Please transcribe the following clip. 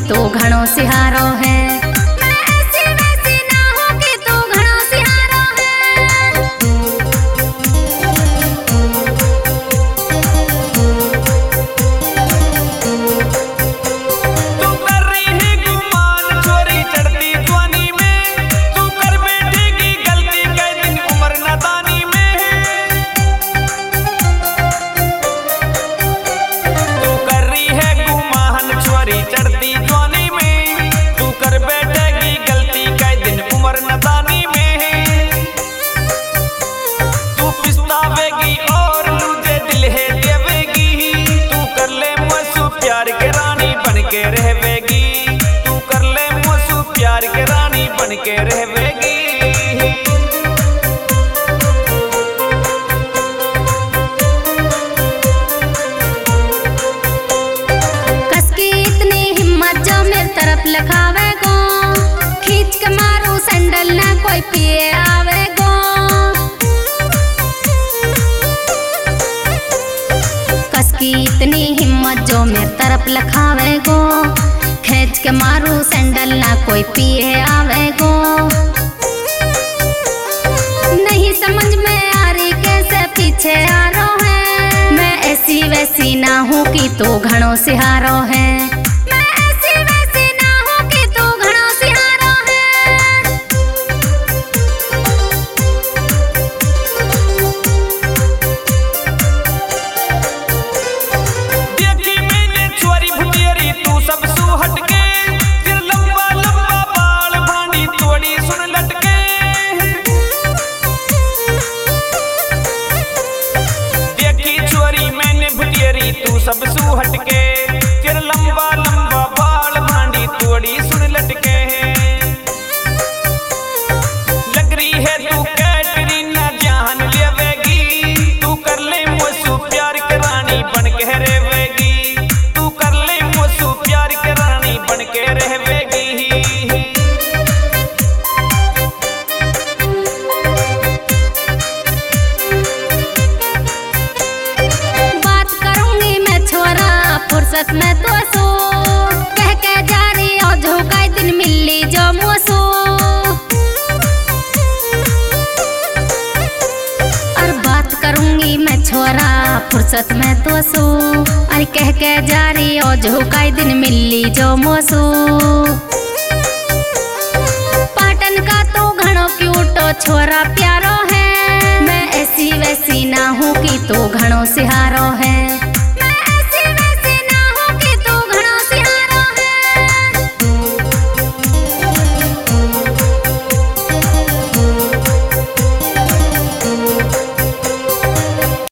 तो घणो सिहारो है। मैं ऐसी वैसी ना हूँ कि तू घणो सिहारो है। तू कर रही है गुमान चोरी चढ़ती जवानी में, तू कर बैठेगी गलती कई दिन उम्र नादानी में। तू कर रही है गुमान चोरी चढ़ती जवानी में, तू कर बैठेगी गलती कई दिन उम्र नादानी में। तू पछतावेगी और मुझे दिल है देवेगी, तू कर ले मुझसे प्यार के रानी बन के रहवेगी, तू कर ले मुझसे प्यार के रानी बन के रहवेगी। कसकी इतनी हिम्मत जो मेरे तरफ लखावे गो, खींच के मारू सैंडल ना कोई पिए आवे गो। कसकी इतनी हिम्मत जो मेरे तरफ लखावे गो, खींच के मारू सैंडल ना कोई पिए आवे गो। नहीं समझ में आ रही कैसे पीछे आ रो है। मैं ऐसी वैसी ना हूँ कि तू घणो सिहारो है। मैं ऐसी वैसी ना हूँ कि तू घणो सिहारो है। देखी मैंने चोरी भुतियरी तू सब सू हटके, फिर लंबा लंबा बाल भांडी तोड़ी सुन लटके। देखी चोरी मैंने भुतियरी तू सब सू हटके, फिर लंबा लंबा बाल भांडी तोड़ी सुन लटके। लग रही है तू कैटरीना जान लेवेगी, तू कर ले मुझसे प्यार के रानी बन के रहवेगी, तू कर ले मुझसे प्यार के रानी बन के रहवेगी। बात करूंगी मैं छोरा फुर्सत में तो सो, कह के जा रही हो झोंका दिन मिली जो मोसो। और बात करूंगी मैं छोरा फुर्सत में तो सो, अरे कह के जा रही हो झोंका दिन मिली जो मोसो। पाटन का तो घणो क्यूटो छोरा प्यारो है। मैं ऐसी वैसी ना हूँ कि तू घणो सिहारो है।